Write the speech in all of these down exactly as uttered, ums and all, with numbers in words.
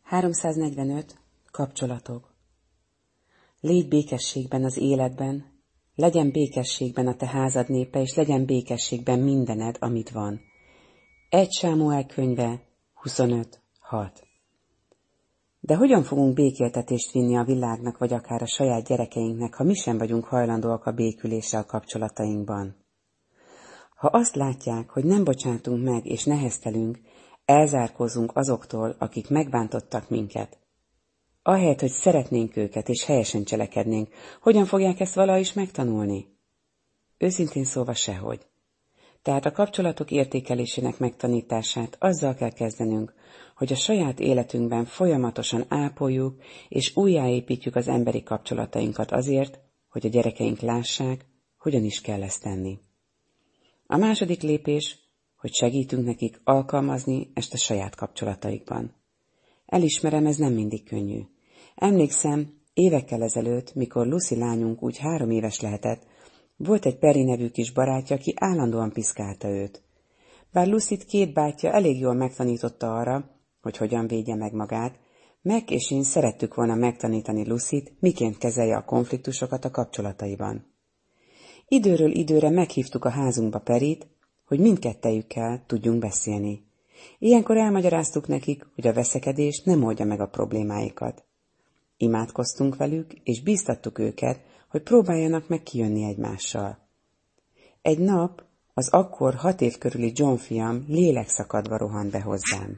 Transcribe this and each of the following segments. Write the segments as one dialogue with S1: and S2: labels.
S1: háromszáznegyvenöt. Kapcsolatok. Légy békességben az életben, legyen békességben a te házad népe, és legyen békességben mindened, amit van. egy Sámuel könyve, huszonöt hat. De hogyan fogunk békéltetést vinni a világnak, vagy akár a saját gyerekeinknek, ha mi sem vagyunk hajlandóak a békülésre a kapcsolatainkban? Ha azt látják, hogy nem bocsátunk meg és neheztelünk, elzárkózunk azoktól, akik megbántottak minket. Ahelyett, hogy szeretnénk őket és helyesen cselekednénk, hogyan fogják ezt valaha is megtanulni? Őszintén szólva sehogy. Tehát a kapcsolatok értékelésének megtanítását azzal kell kezdenünk, hogy a saját életünkben folyamatosan ápoljuk és újjáépítjük az emberi kapcsolatainkat azért, hogy a gyerekeink lássák, hogyan is kell ezt tenni. A második lépés, hogy segítünk nekik alkalmazni ezt a saját kapcsolataikban. Elismerem, ez nem mindig könnyű. Emlékszem, évekkel ezelőtt, mikor Lucy lányunk úgy három éves lehetett, volt egy Peri nevű kis barátja, aki állandóan piszkálta őt. Bár Lucyt két bátyja elég jól megtanította arra, hogy hogyan védje meg magát, Meg és én szerettük volna megtanítani Lucyt, miként kezelje a konfliktusokat a kapcsolataiban. Időről időre meghívtuk a házunkba Perit, hogy mindkettejükkel tudjunk beszélni. Ilyenkor elmagyaráztuk nekik, hogy a veszekedés nem oldja meg a problémáikat. Imádkoztunk velük, és bíztattuk őket, hogy próbáljanak meg kijönni egymással. Egy nap az akkor hat év körüli John fiam lélekszakadva rohant be hozzám.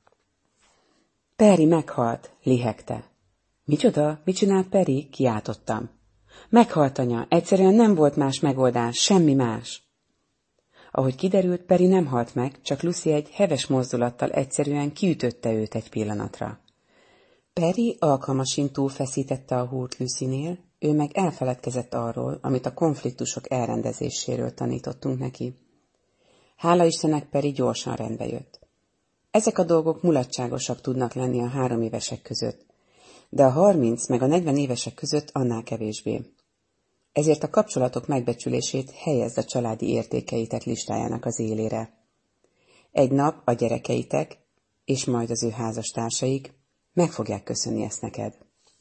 S1: Peri meghalt, lihegte. Micsoda? Mit csinált Peri? Kiáltottam. Meghalt, anya, egyszerűen nem volt más megoldás, semmi más. Ahogy kiderült, Peri nem halt meg, csak Lucy egy heves mozdulattal egyszerűen kiütötte őt egy pillanatra. Peri alkalmasint túlfeszítette a húrt Lucynél, ő meg elfeledkezett arról, amit a konfliktusok elrendezéséről tanítottunk neki. Hála Istennek Peri gyorsan rendbe jött. Ezek a dolgok mulatságosak tudnak lenni a három évesek között, de a harminc meg a negyven évesek között annál kevésbé. Ezért a kapcsolatok megbecsülését helyezd a családi értékeitek listájának az élére. Egy nap a gyerekeitek, és majd az ő házastársaik meg fogják köszönni ezt neked.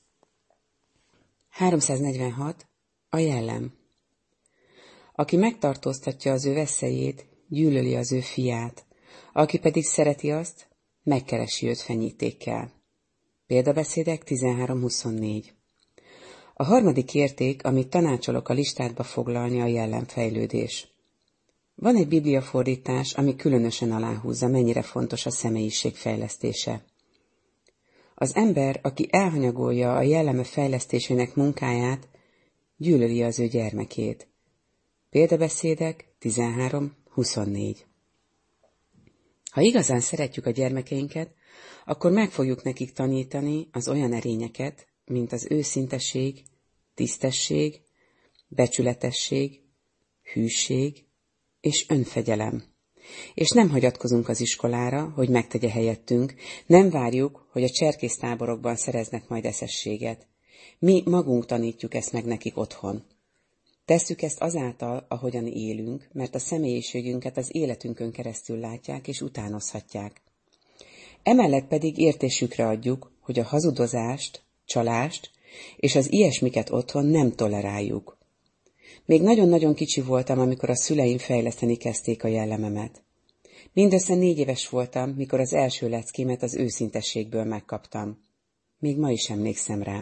S1: háromszáznegyvenhat. A jellem. Aki megtartóztatja az ő veszélyét, gyűlöli az ő fiát, aki pedig szereti azt, megkeresi őt fenyítékkel. Példabeszédek tizenhárom huszonnégy. A harmadik érték, amit tanácsolok a listádba foglalni, a jellemfejlődés. Van egy bibliafordítás, ami különösen aláhúzza, mennyire fontos a személyiség fejlesztése. Az ember, aki elhanyagolja a jelleme fejlesztésének munkáját, gyűlöli az ő gyermekét. Példabeszédek tizenhárom huszonnégy. Ha igazán szeretjük a gyermekeinket, akkor meg fogjuk nekik tanítani az olyan erényeket, mint az őszintesség, tisztesség, becsületesség, hűség és önfegyelem. És nem hagyatkozunk az iskolára, hogy megtegye helyettünk, nem várjuk, hogy a cserkésztáborokban szereznek majd eszességet. Mi magunk tanítjuk ezt meg nekik otthon. Tesszük ezt azáltal, ahogyan élünk, mert a személyiségünket az életünkön keresztül látják és utánozhatják. Emellett pedig értésükre adjuk, hogy a hazudozást, csalást és az ilyesmiket otthon nem toleráljuk. Még nagyon-nagyon kicsi voltam, amikor a szüleim fejleszteni kezdték a jellememet. Mindössze négy éves voltam, mikor az első leckémet az őszintességből megkaptam. Még ma is emlékszem rá.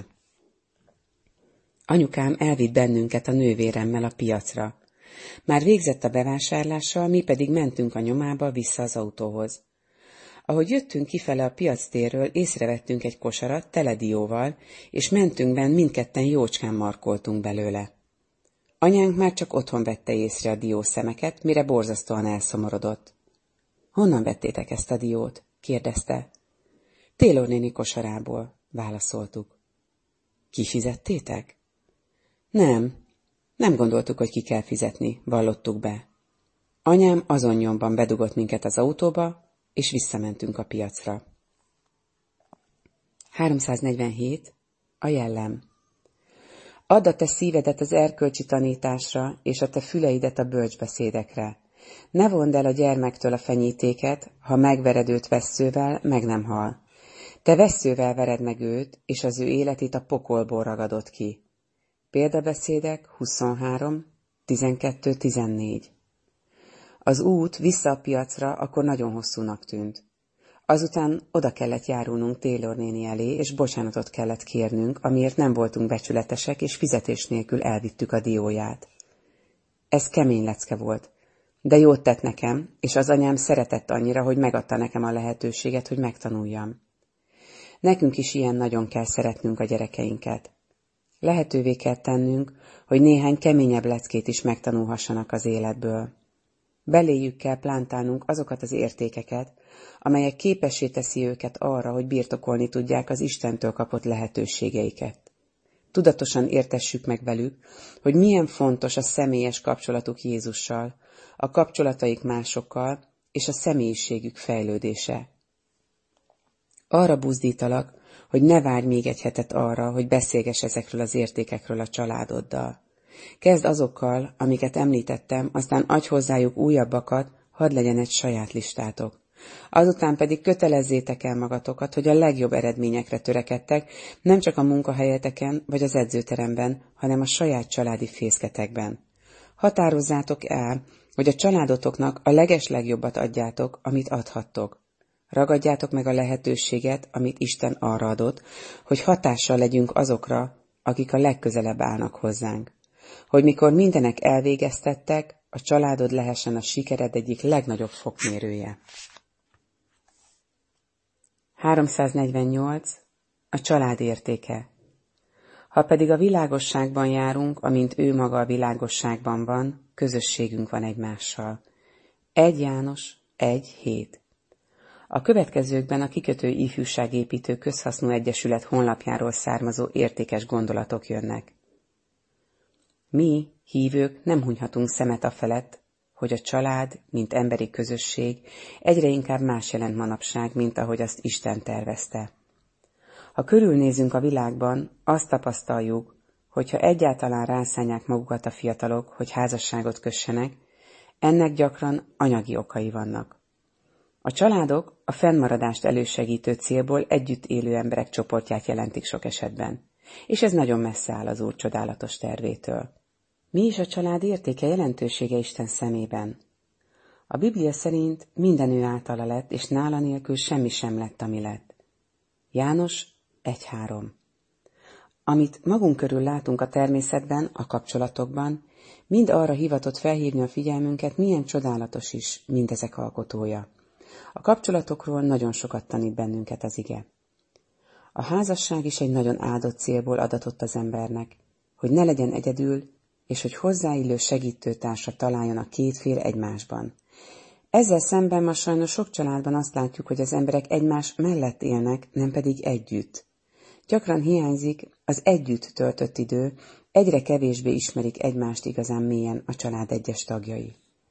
S1: Anyukám elvitt bennünket a nővéremmel a piacra. Már végzett a bevásárlással, mi pedig mentünk a nyomába vissza az autóhoz. Ahogy jöttünk kifele a piactérről, észrevettünk egy kosarat tele dióval, és mentünkben mindketten jócskán markoltunk belőle. Anyánk már csak otthon vette észre a diószemeket, mire borzasztóan elszomorodott. Honnan vettétek ezt a diót? Kérdezte. Taylor néni kosarából, válaszoltuk. Kifizettétek? Nem, nem gondoltuk, hogy ki kell fizetni, vallottuk be. Anyám azon nyomban bedugott minket az autóba, és visszamentünk a piacra. háromszáznegyvenhét. A jellem. Add a te szívedet az erkölcsi tanításra, és a te füleidet a bölcsbeszédekre. Ne vondd el a gyermektől a fenyítéket, ha megvered őt vesszővel, meg nem hal. Te vesszővel vered meg őt, és az ő életét a pokolból ragadott ki. Példabeszédek huszonhárom, tizenkettő, tizennégy. Az út vissza a piacra akkor nagyon hosszúnak tűnt. Azután oda kellett járulnunk Taylor néni elé, és bocsánatot kellett kérnünk, amiért nem voltunk becsületesek, és fizetés nélkül elvittük a dióját. Ez kemény lecke volt, de jót tett nekem, és az anyám szeretett annyira, hogy megadta nekem a lehetőséget, hogy megtanuljam. Nekünk is ilyen nagyon kell szeretnünk a gyerekeinket. Lehetővé kell tennünk, hogy néhány keményebb leckét is megtanulhassanak az életből. Beléjük kell plántálnunk azokat az értékeket, amelyek képessé teszi őket arra, hogy birtokolni tudják az Istentől kapott lehetőségeiket. Tudatosan értessük meg velük, hogy milyen fontos a személyes kapcsolatuk Jézussal, a kapcsolataik másokkal és a személyiségük fejlődése. Arra buzdítalak, hogy ne várj még egy hetet arra, hogy beszélgess ezekről az értékekről a családoddal. Kezd azokkal, amiket említettem, aztán adj hozzájuk újabbakat, hadd legyen egy saját listátok. Azután pedig kötelezzétek el magatokat, hogy a legjobb eredményekre törekedtek, nem csak a munkahelyeteken vagy az edzőteremben, hanem a saját családi fészketekben. Határozzátok el, hogy a családotoknak a legeslegjobbat adjátok, amit adhattok. Ragadjátok meg a lehetőséget, amit Isten arra adott, hogy hatással legyünk azokra, akik a legközelebb állnak hozzánk. Hogy mikor mindenek elvégeztettek, a családod lehessen a sikered egyik legnagyobb fokmérője. háromszáznegyvennyolc. A család értéke. Ha pedig a világosságban járunk, amint ő maga a világosságban van, közösségünk van egymással. egy János, egy hét. A következőkben a Kikötő Ifjúságépítő Közhasznú Egyesület honlapjáról származó értékes gondolatok jönnek. Mi, hívők, nem hunyhatunk szemet afelett, hogy a család, mint emberi közösség, egyre inkább más jelent manapság, mint ahogy azt Isten tervezte. Ha körülnézünk a világban, azt tapasztaljuk, hogy ha egyáltalán rászánják magukat a fiatalok, hogy házasságot kössenek, ennek gyakran anyagi okai vannak. A családok a fennmaradást elősegítő célból együtt élő emberek csoportját jelentik sok esetben, és ez nagyon messze áll az Úr csodálatos tervétől. Mi is a család értéke, jelentősége Isten szemében? A Biblia szerint minden ő általa lett, és nála nélkül semmi sem lett, ami lett. János egy három. Amit magunk körül látunk a természetben, a kapcsolatokban, mind arra hivatott felhívni a figyelmünket, milyen csodálatos is mindezek alkotója. A kapcsolatokról nagyon sokat tanít bennünket az ige. A házasság is egy nagyon áldott célból adatott az embernek, hogy ne legyen egyedül, és hogy hozzáillő segítőtársa találjon a két fél egymásban. Ezzel szemben ma sajnos sok családban azt látjuk, hogy az emberek egymás mellett élnek, nem pedig együtt. Gyakran hiányzik az együtt töltött idő, egyre kevésbé ismerik egymást igazán mélyen a család egyes tagjai.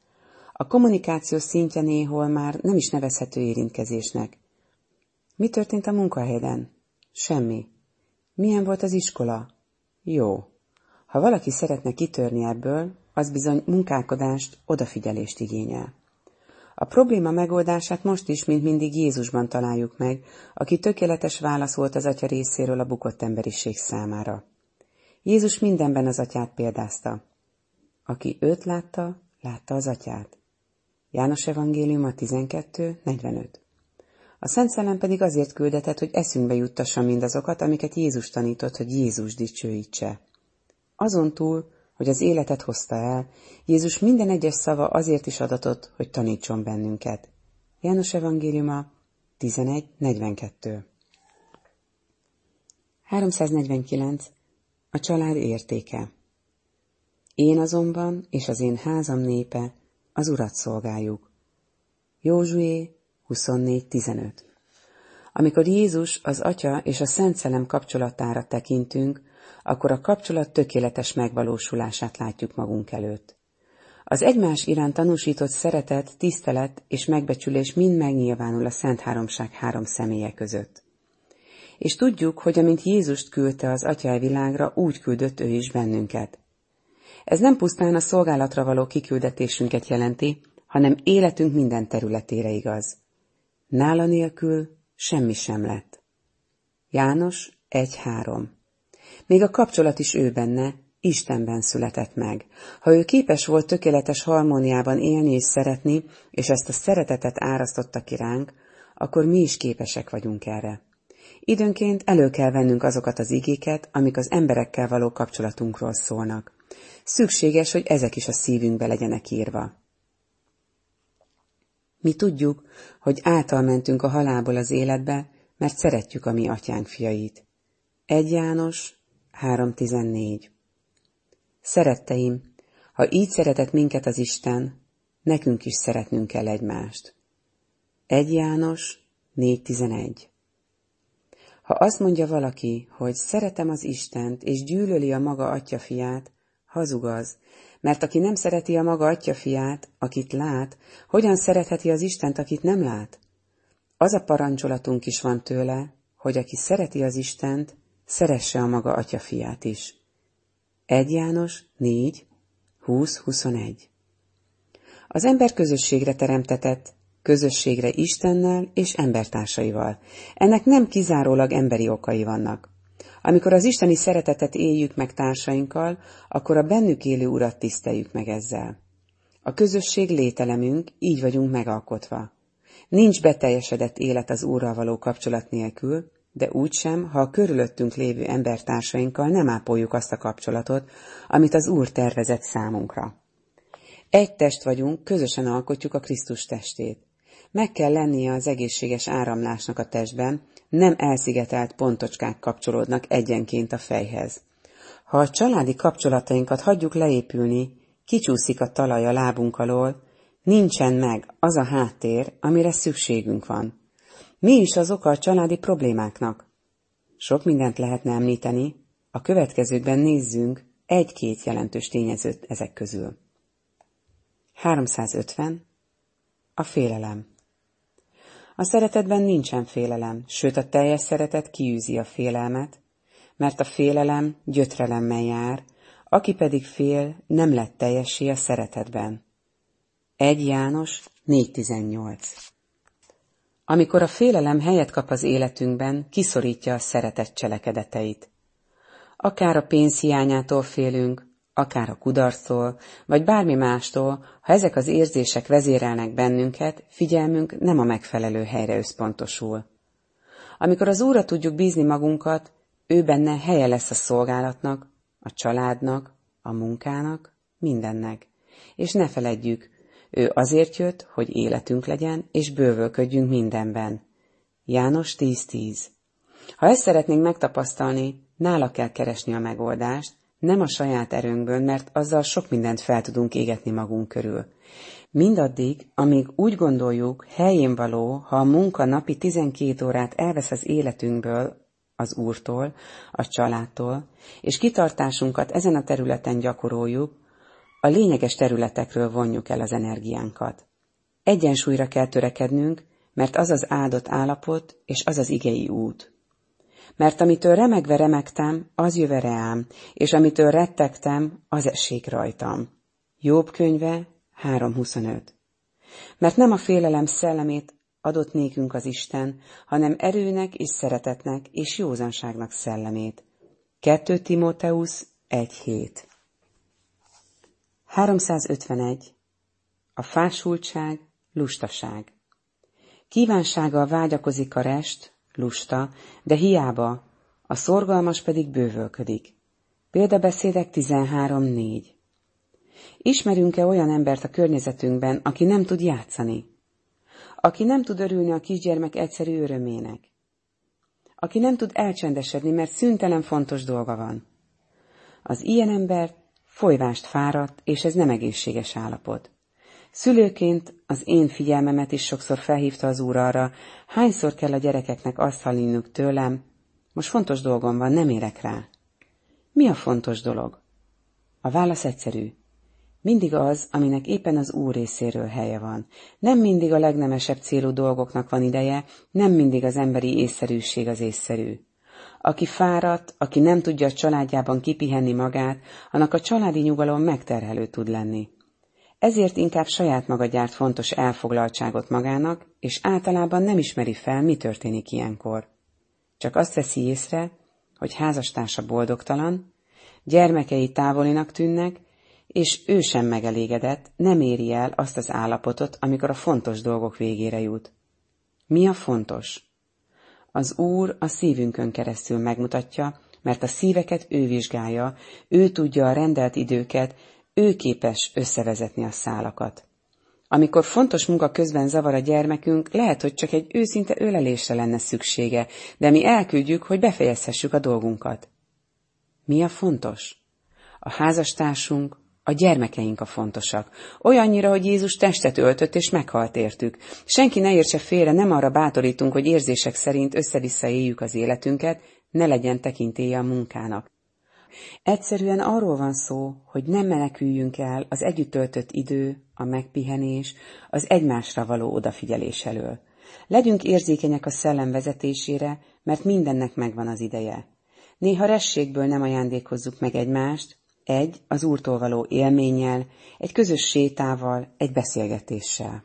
S1: A kommunikáció szintje néhol már nem is nevezhető érintkezésnek. Mi történt a munkahelyeden? Semmi. Milyen volt az iskola? Jó. Ha valaki szeretne kitörni ebből, az bizony munkálkodást, odafigyelést igényel. A probléma megoldását most is, mint mindig Jézusban találjuk meg, aki tökéletes válasz volt az Atya részéről a bukott emberiség számára. Jézus mindenben az Atyát példázta. Aki őt látta, látta az Atyát. János evangéliuma tizenkettő negyvenöt. A Szent Szellem pedig azért küldetett, hogy eszünkbe juttassa mindazokat, amiket Jézus tanított, hogy Jézus dicsőítse. Azon túl, hogy az életet hozta el, Jézus minden egyes szava azért is adatott, hogy tanítson bennünket. János evangéliuma tizenegy negyvenkettő. háromszáznegyvenkilenc. A család értéke. Én azonban, és az én házam népe, az Urat szolgáljuk. Józsué huszonnégy tizenöt. Amikor Jézus, az Atya és a Szent Szellem kapcsolatára tekintünk, akkor a kapcsolat tökéletes megvalósulását látjuk magunk előtt. Az egymás iránt tanúsított szeretet, tisztelet és megbecsülés mind megnyilvánul a Szent Háromság három személye között. És tudjuk, hogy amint Jézust küldte az Atya e világra, úgy küldött ő is bennünket. Ez nem pusztán a szolgálatra való kiküldetésünket jelenti, hanem életünk minden területére igaz. Nála nélkül semmi sem lett. János egy három. Még a kapcsolat is ő benne, Istenben született meg. Ha ő képes volt tökéletes harmóniában élni és szeretni, és ezt a szeretetet árasztotta ki ránk, akkor mi is képesek vagyunk erre. Időnként elő kell vennünk azokat az igéket, amik az emberekkel való kapcsolatunkról szólnak. Szükséges, hogy ezek is a szívünkbe legyenek írva. Mi tudjuk, hogy által mentünk a halálból az életbe, mert szeretjük a mi atyánk fiait. egy János három tizennégy. Szeretteim, ha így szeretett minket az Isten, nekünk is szeretnünk kell egymást. egy János négy tizenegy. Ha azt mondja valaki, hogy szeretem az Istent, és gyűlöli a maga atyafiát, hazug az, mert aki nem szereti a maga atyafiát, akit lát, hogyan szeretheti az Istent, akit nem lát? Az a parancsolatunk is van tőle, hogy aki szereti az Istent, szeresse a maga atyafiát is. egy János négy húsz huszonegy. Az ember közösségre teremtetett, közösségre Istennel és embertársaival. Ennek nem kizárólag emberi okai vannak. Amikor az isteni szeretetet éljük meg társainkkal, akkor a bennük élő Urat tiszteljük meg ezzel. A közösség lételemünk, így vagyunk megalkotva. Nincs beteljesedett élet az Úrral való kapcsolat nélkül, de úgysem, ha a körülöttünk lévő embertársainkkal nem ápoljuk azt a kapcsolatot, amit az Úr tervezett számunkra. Egy test vagyunk, közösen alkotjuk a Krisztus testét. Meg kell lennie az egészséges áramlásnak a testben, nem elszigetelt pontocskák kapcsolódnak egyenként a fejhez. Ha a családi kapcsolatainkat hagyjuk leépülni, kicsúszik a talaj a lábunk alól, nincsen meg az a háttér, amire szükségünk van. Mi is az oka a családi problémáknak? Sok mindent lehetne említeni, a következőkben nézzünk egy-két jelentős tényezőt ezek közül. háromszázötven. A félelem. A szeretetben nincsen félelem, sőt a teljes szeretet kiűzi a félelmet, mert a félelem gyötrelemmel jár, aki pedig fél, nem lett teljessé a szeretetben. egy János négy tizennyolc. Amikor a félelem helyet kap az életünkben, kiszorítja a szeretet cselekedeteit. Akár a pénz hiányától félünk, akár a kudarctól, vagy bármi mástól, ha ezek az érzések vezérelnek bennünket, figyelmünk nem a megfelelő helyre összpontosul. Amikor az Úrra tudjuk bízni magunkat, ő benne helye lesz a szolgálatnak, a családnak, a munkának, mindennek. És ne feledjük, ő azért jött, hogy életünk legyen, és bővölködjünk mindenben. János tíz tíz. Ha ezt szeretnénk megtapasztalni, nála kell keresni a megoldást, nem a saját erőnkből, mert azzal sok mindent fel tudunk égetni magunk körül. Mindaddig, amíg úgy gondoljuk, helyén való, ha a munka napi tizenkét órát elvesz az életünkből, az Úrtól, a családtól, és kitartásunkat ezen a területen gyakoroljuk, a lényeges területekről vonjuk el az energiánkat. Egyensúlyra kell törekednünk, mert az az áldott állapot, és az az igei út. Mert amitől remegve remegtem, az jöve reám, és amitől rettegtem, az essék rajtam. Jobb könyve három huszonöt. Mert nem a félelem szellemét adott nékünk az Isten, hanem erőnek és szeretetnek és józanságnak szellemét. kettő Timóteusz egy hét. háromszázötvenegy. A fásultság, lustaság. Kívánsággal vágyakozik a rest, lusta, de hiába, a szorgalmas pedig bővölködik. Példabeszédek tizenhárom négy. Ismerünk-e olyan embert a környezetünkben, aki nem tud játszani? Aki nem tud örülni a kisgyermek egyszerű örömének? Aki nem tud elcsendesedni, mert szüntelen fontos dolga van? Az ilyen ember folyvást fáradt, és ez nem egészséges állapot. Szülőként az én figyelmemet is sokszor felhívta az Úr arra, hányszor kell a gyerekeknek azt hallinunk tőlem, most fontos dolgom van, nem érek rá. Mi a fontos dolog? A válasz egyszerű. Mindig az, aminek éppen az Úr részéről helye van. Nem mindig a legnemesebb célú dolgoknak van ideje, nem mindig az emberi észszerűség az észszerű. Aki fáradt, aki nem tudja a családjában kipihenni magát, annak a családi nyugalom megterhelő tud lenni. Ezért inkább saját maga gyárt fontos elfoglaltságot magának, és általában nem ismeri fel, mi történik ilyenkor. csak azt veszi észre, hogy házastársa boldogtalan, gyermekei távolinak tűnnek, és ő sem megelégedett, nem éri el azt az állapotot, amikor a fontos dolgok végére jut. Mi a fontos? Az Úr a szívünkön keresztül megmutatja, mert a szíveket ő vizsgálja, ő tudja a rendelt időket, ő képes összevezetni a szálakat. Amikor fontos munka közben zavar a gyermekünk, lehet, hogy csak egy őszinte ölelésre lenne szüksége, de mi elküldjük, hogy befejezhessük a dolgunkat. Mi a fontos? A házastársunk, a gyermekeink a fontosak. Olyannyira, hogy Jézus testet öltött és meghalt értük. Senki ne értse félre, nem arra bátorítunk, hogy érzések szerint össze-vissza éljük az életünket, ne legyen tekintélye a munkának. Egyszerűen arról van szó, hogy nem meneküljünk el az együtt töltött idő, a megpihenés, az egymásra való odafigyelés elől. Legyünk érzékenyek a szellem vezetésére, mert mindennek megvan az ideje. Néha rességből nem ajándékozzuk meg egymást, egy, az Úrtól való élménnyel, egy közös sétával, egy beszélgetéssel.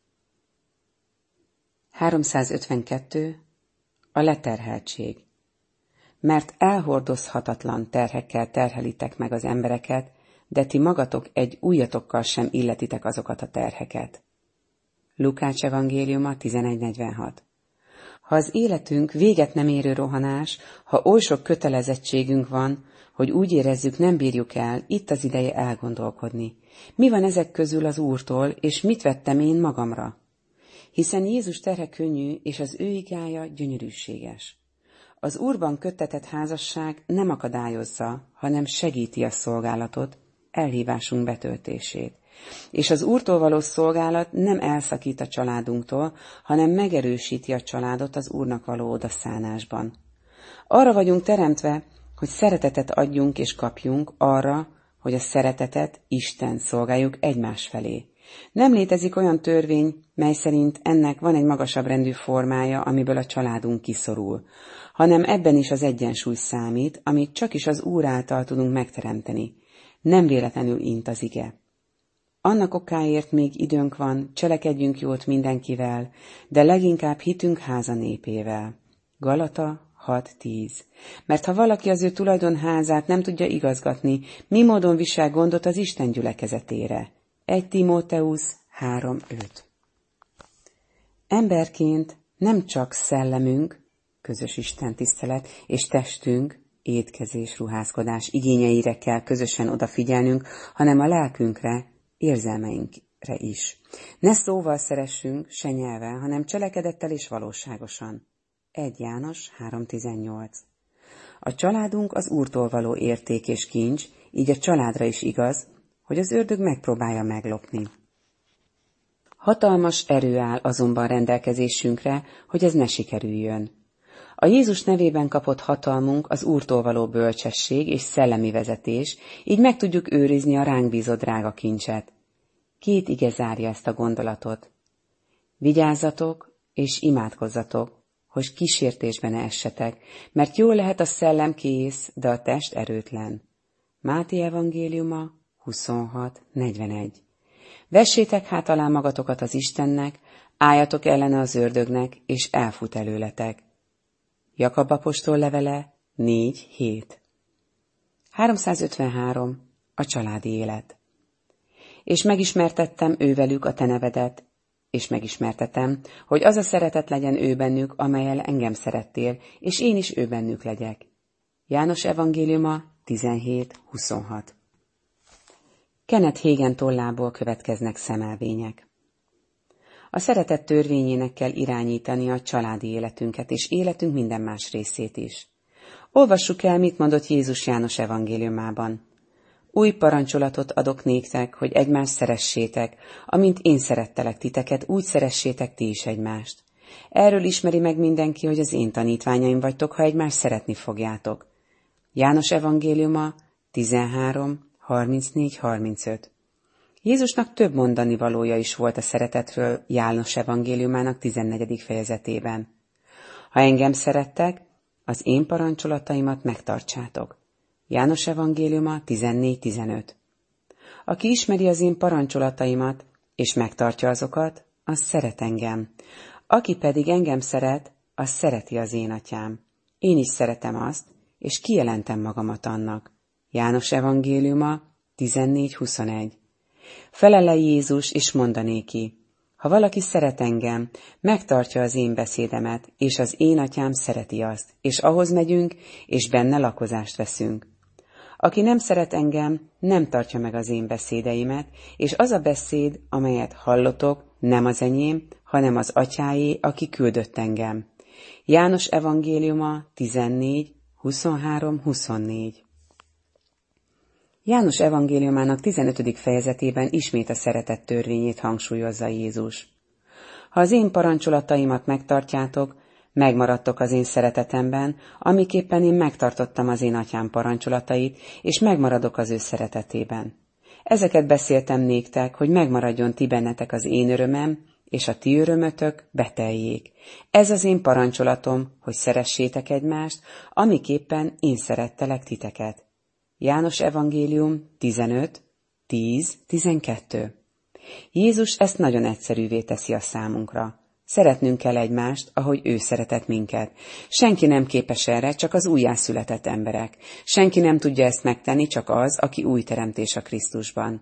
S1: háromszázötvenkettő. A leterheltség. Mert elhordozhatatlan terhekkel terhelitek meg az embereket, de ti magatok egy ujjatokkal sem illetitek azokat a terheket. Lukács evangéliuma tizenegy negyvenhat. Ha az életünk véget nem érő rohanás, ha oly sok kötelezettségünk van, hogy úgy érezzük, nem bírjuk el, itt az ideje elgondolkodni. Mi van ezek közül az Úrtól, és mit vettem én magamra? Hiszen Jézus terhe könnyű, és az ő igája gyönyörűséges. Az Úrban köttetett házasság nem akadályozza, hanem segíti a szolgálatot, elhívásunk betöltését. És az Úrtól való szolgálat nem elszakít a családunktól, hanem megerősíti a családot az Úrnak való odaszánásban. Arra vagyunk teremtve, hogy szeretetet adjunk és kapjunk, arra, hogy a szeretetet, Isten szolgáljuk egymás felé. Nem létezik olyan törvény, mely szerint ennek van egy magasabb rendű formája, amiből a családunk kiszorul, hanem ebben is az egyensúly számít, amit csak is az Úr által tudunk megteremteni. Nem véletlenül int az ige. Annak okáért még időnk van, cselekedjünk jót mindenkivel, de leginkább hitünk háza népével. Galata hat tíz. Mert ha valaki az ő tulajdonházát nem tudja igazgatni, mi módon visel gondot az Isten gyülekezetére? egy Timóteusz három öt. Emberként nem csak szellemünk, közös Isten tisztelet, és testünk, étkezés, ruházkodás igényeire kell közösen odafigyelnünk, hanem a lelkünkre, érzelmeinkre is. Ne szóval szeressünk, se nyelven, hanem cselekedettel és valóságosan. egy János három tizennyolc. A családunk az Úrtól való érték és kincs, így a családra is igaz, hogy az ördög megpróbálja meglopni. Hatalmas erő áll azonban rendelkezésünkre, hogy ez ne sikerüljön. A Jézus nevében kapott hatalmunk az Úrtól való bölcsesség és szellemi vezetés, így meg tudjuk őrizni a ránk bízott drága kincset. Két ige zárja ezt a gondolatot. Vigyázzatok és imádkozzatok, hogy kísértésbe ne essetek, mert jól lehet a szellem kész, de a test erőtlen. Máté evangéliuma huszonhat negyvenegy. Vessétek hát alá magatokat az Istennek, álljatok ellene az ördögnek, és elfut előletek. Jakab apostol levele négy hét. háromszázötvenhárom. A családi élet. És megismertettem ővelük a te nevedet, és megismertetem, hogy az a szeretet legyen ő bennük, amellyel engem szerettél, és én is ő bennük legyek. János evangéliuma tizenhét huszonhat. Kenneth Hagin tollából következnek szemelvények. A szeretet törvényének kell irányítani a családi életünket és életünk minden más részét is. Olvassuk el, mit mondott Jézus János evangéliumában. Új parancsolatot adok néktek, hogy egymást szeressétek, amint én szerettelek titeket, úgy szeressétek ti is egymást. Erről ismeri meg mindenki, hogy az én tanítványaim vagytok, ha egymást szeretni fogjátok. János evangéliuma tizenhárom harmincnégy harmincöt. Jézusnak több mondani valója is volt a szeretetről János evangéliumának tizennegyedik fejezetében. Ha engem szerettek, az én parancsolataimat megtartsátok. János evangéliuma tizennégy tizenöt. Aki ismeri az én parancsolataimat, és megtartja azokat, az szeret engem. Aki pedig engem szeret, az szereti az én atyám. Én is szeretem azt, és kijelentem magamat annak. János evangéliuma tizennégy huszonegy. Felele Jézus, és mondanéki: ha valaki szeret engem, megtartja az én beszédemet, és az én atyám szereti azt, és ahhoz megyünk, és benne lakozást veszünk. Aki nem szeret engem, nem tartja meg az én beszédeimet, és az a beszéd, amelyet hallotok, nem az enyém, hanem az atyáé, aki küldött engem. János evangéliuma tizennégy huszonhárom huszonnégy. János evangéliumának tizenötödik fejezetében ismét a szeretet törvényét hangsúlyozza Jézus. Ha az én parancsolataimat megtartjátok, megmaradtok az én szeretetemben, amiképpen én megtartottam az én atyám parancsolatait, és megmaradok az ő szeretetében. Ezeket beszéltem néktek, hogy megmaradjon ti bennetek az én örömem, és a ti örömötök beteljék. Ez az én parancsolatom, hogy szeressétek egymást, amiképpen én szerettelek titeket. János evangélium tizenöt tíz tizenkettő. Jézus ezt nagyon egyszerűvé teszi a számunkra. Szeretnünk kell egymást, ahogy ő szeretett minket. Senki nem képes erre, csak az újjászületett emberek. Senki nem tudja ezt megtenni, csak az, aki új teremtés a Krisztusban.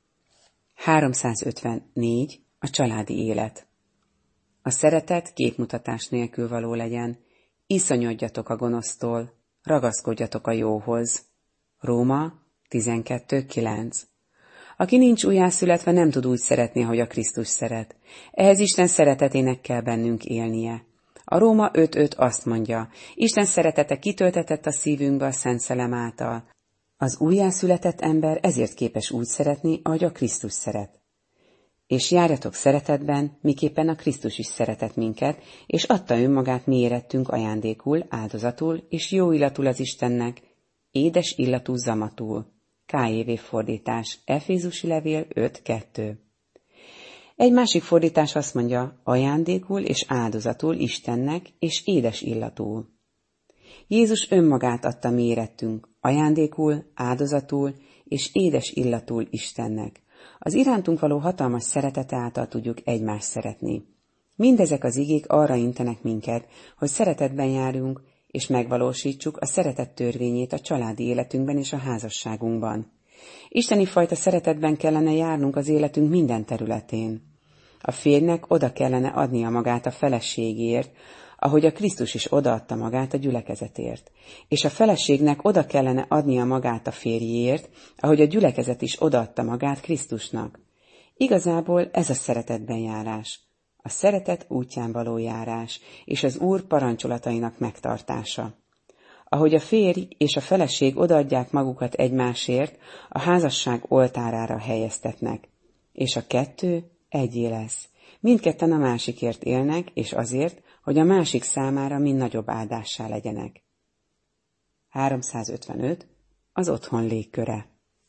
S1: háromszázötvennégy. A családi élet. A szeretet képmutatás nélkül való legyen. Iszonyodjatok a gonosztól, ragaszkodjatok a jóhoz. Róma tizenkettő kilenc. Aki nincs újjászületve, nem tud úgy szeretni, ahogy a Krisztus szeret. Ehhez Isten szeretetének kell bennünk élnie. A Róma öt öt azt mondja: Isten szeretete kitöltetett a szívünkbe a Szent Szellem által. Az újjászületett ember ezért képes úgy szeretni, ahogy a Krisztus szeret. És járjatok szeretetben, miképpen a Krisztus is szeretett minket, és adta önmagát mi érettünk ajándékul, áldozatul és jó illatul az Istennek, édes illatú zamatul. ká jé vé fordítás, Efézusi levél öt kettő. Egy másik fordítás azt mondja: ajándékul és áldozatul Istennek, és édes illatul. Jézus önmagát adta mi érettünk, ajándékul, áldozatul és édes illatul Istennek. Az irántunk való hatalmas szeretete által tudjuk egymást szeretni. Mindezek az igék arra intenek minket, hogy szeretetben járjunk, és megvalósítsuk a szeretet törvényét a családi életünkben és a házasságunkban. Isteni fajta szeretetben kellene járnunk az életünk minden területén. A férjnek oda kellene adnia magát a feleségért, ahogy a Krisztus is odaadta magát a gyülekezetért. És a feleségnek oda kellene adnia magát a férjéért, ahogy a gyülekezet is odaadta magát Krisztusnak. Igazából ez a szeretetben járás. A szeretet útján való járás, és az Úr parancsolatainak megtartása. Ahogy a férj és a feleség odaadják magukat egymásért, a házasság oltárára helyeztetnek. És a kettő egyé lesz. Mindketten a másikért élnek, és azért, hogy a másik számára mind nagyobb áldássá legyenek. háromszázötvenöt. Az otthon légköre.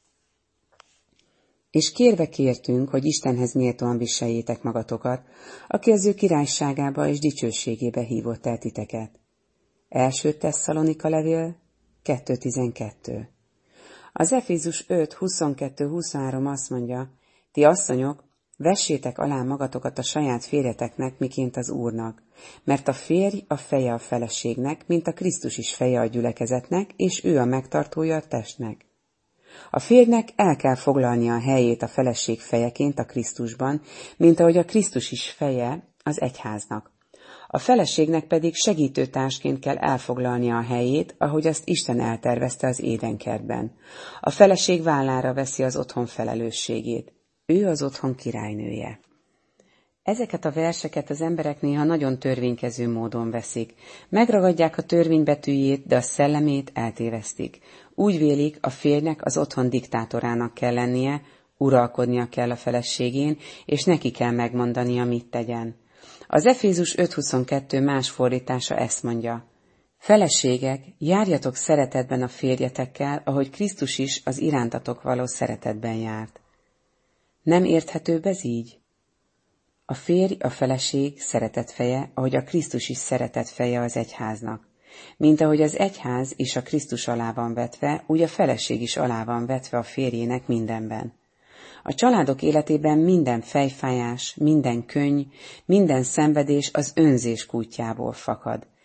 S1: És kérve kértünk, hogy Istenhez méltóan viseljétek magatokat, aki az ő királyságába és dicsőségébe hívott el titeket. Első Tesszalonika levél kettő tizenkettő. Az Efézus öt huszonkettő huszonhárom azt mondja: ti asszonyok, vessétek alá magatokat a saját férjeteknek, miként az Úrnak, mert a férj a feje a feleségnek, mint a Krisztus is feje a gyülekezetnek, és ő a megtartója a testnek. A férjnek el kell foglalnia a helyét a feleség fejeként a Krisztusban, mint ahogy a Krisztus is feje az egyháznak. A feleségnek pedig segítőtársként kell elfoglalnia a helyét, ahogy azt Isten eltervezte az édenkertben. A feleség vállára veszi az otthon felelősségét. Ő az otthon királynője. Ezeket a verseket az emberek néha nagyon törvénykező módon veszik. Megragadják a törvény betűjét, de a szellemét eltévesztik. Úgy vélik, a férjnek az otthon diktátorának kell lennie, uralkodnia kell a feleségén, és neki kell megmondania, mit tegyen. Az Efézus öt huszonkettő más fordítása ezt mondja: feleségek, járjatok szeretetben a férjetekkel, ahogy Krisztus is az irántatok való szeretetben járt. Nem érthetőbb ez így? A férj, a feleség szeretett feje, ahogy a Krisztus is szeretett feje az egyháznak. Mint ahogy az egyház is a Krisztus alá van vetve, úgy a feleség is alá van vetve a férjének mindenben. A családok életében minden fejfájás, minden könny, minden szenvedés az önzés kútjából fakad.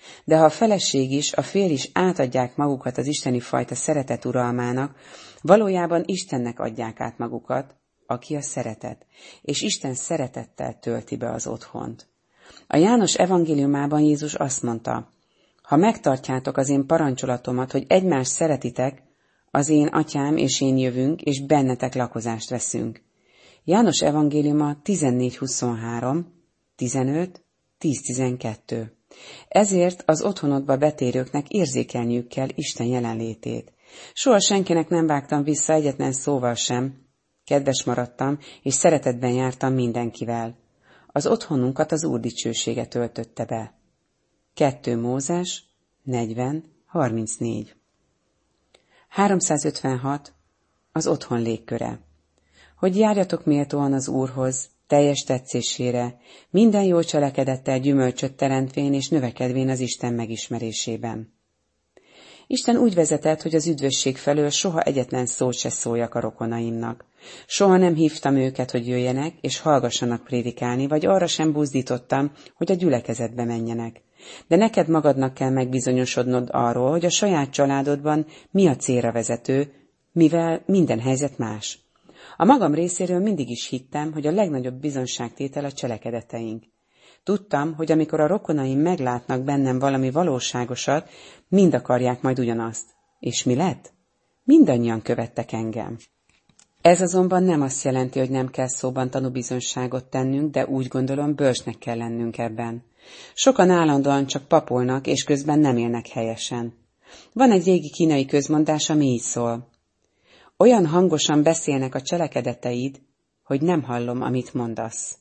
S1: De ha a feleség is, a férj is átadják magukat az isteni fajta szeretet uralmának, valójában Istennek adják át magukat, aki a szeretet, és Isten szeretettel tölti be az otthont. A János evangéliumában Jézus azt mondta, ha megtartjátok az én parancsolatomat, hogy egymást szeretitek, az én atyám és én jövünk, és bennetek lakozást veszünk. János evangéliuma tizennégy huszonhárom, tizenöt, tíz tizenkettő. Ezért az otthonodba betérőknek érzékelniük kell Isten jelenlétét. Soha senkinek nem vágtam vissza egyetlen szóval sem, kedves maradtam, és szeretetben jártam mindenkivel. Az otthonunkat az Úr dicsősége töltötte be. kettő Mózes, negyven, harmincnégy. háromszázötvenhat. Az otthon légköre. Hogy járjatok méltóan az Úrhoz, teljes tetszésére, minden jó cselekedettel gyümölcsöt teremtvén és növekedvén az Isten megismerésében. Isten úgy vezetett, hogy az üdvösség felől soha egyetlen szót se szóljak a rokonaimnak. Soha nem hívtam őket, hogy jöjjenek és hallgassanak prédikálni, vagy arra sem buzdítottam, hogy a gyülekezetbe menjenek. De neked magadnak kell megbizonyosodnod arról, hogy a saját családodban mi a célra vezető, mivel minden helyzet más. A magam részéről mindig is hittem, hogy a legnagyobb bizonságtétel a cselekedeteink. Tudtam, hogy amikor a rokonaim meglátnak bennem valami valóságosat, mind akarják majd ugyanazt. És mi lett? Mindannyian követtek engem. Ez azonban nem azt jelenti, hogy nem kell szóban tanúbizonyságot tennünk, de úgy gondolom, bölcsnek kell lennünk ebben. Sokan állandóan csak papolnak, és közben nem élnek helyesen. Van egy régi kínai közmondás, ami így szól. Olyan hangosan beszélnek a cselekedeteid, hogy nem hallom, amit mondasz.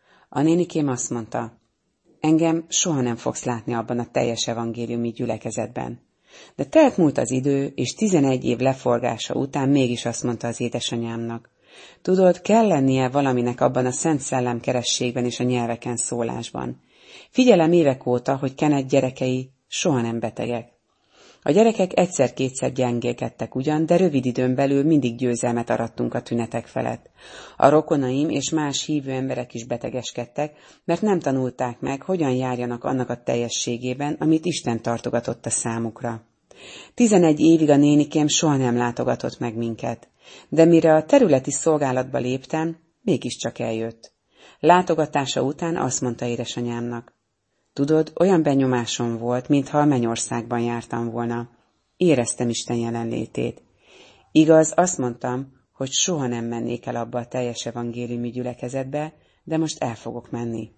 S1: A nénikém azt mondta, engem soha nem fogsz látni abban a teljes evangéliumi gyülekezetben. De telt múlt az idő, és tizenegy év leforgása után mégis azt mondta az édesanyámnak. Tudod, kell lennie valaminek abban a Szent Szellem kerességben és a nyelveken szólásban. Figyelem évek óta, hogy Kenneth gyerekei soha nem betegek. A gyerekek egyszer-kétszer gyengélkedtek ugyan, de rövid időn belül mindig győzelmet arattunk a tünetek felett. A rokonaim és más hívő emberek is betegeskedtek, mert nem tanulták meg, hogyan járjanak annak a teljességében, amit Isten tartogatott a számukra. Tizenegy évig a nénikém soha nem látogatott meg minket, de mire a területi szolgálatba léptem, mégiscsak eljött. Látogatása után azt mondta édesanyámnak, tudod, olyan benyomásom volt, mintha a mennyországban jártam volna. Éreztem Isten jelenlétét. Igaz, azt mondtam, hogy soha nem mennék el abba a teljes evangéliumi gyülekezetbe, de most el fogok menni.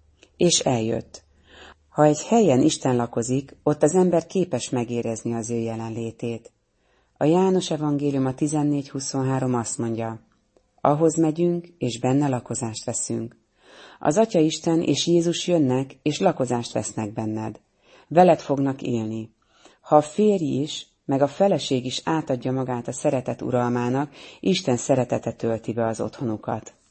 S1: És eljött. Ha egy helyen Isten lakozik, ott az ember képes megérezni az ő jelenlétét. A János evangéliuma tizennégy huszonhárom azt mondja, ahhoz megyünk, és benne lakozást veszünk. Az Atya Isten és Jézus jönnek, és lakozást vesznek benned. Veled fognak élni. Ha a férj is, meg a feleség is átadja magát a szeretet uralmának, Isten szeretete tölti be az otthonukat.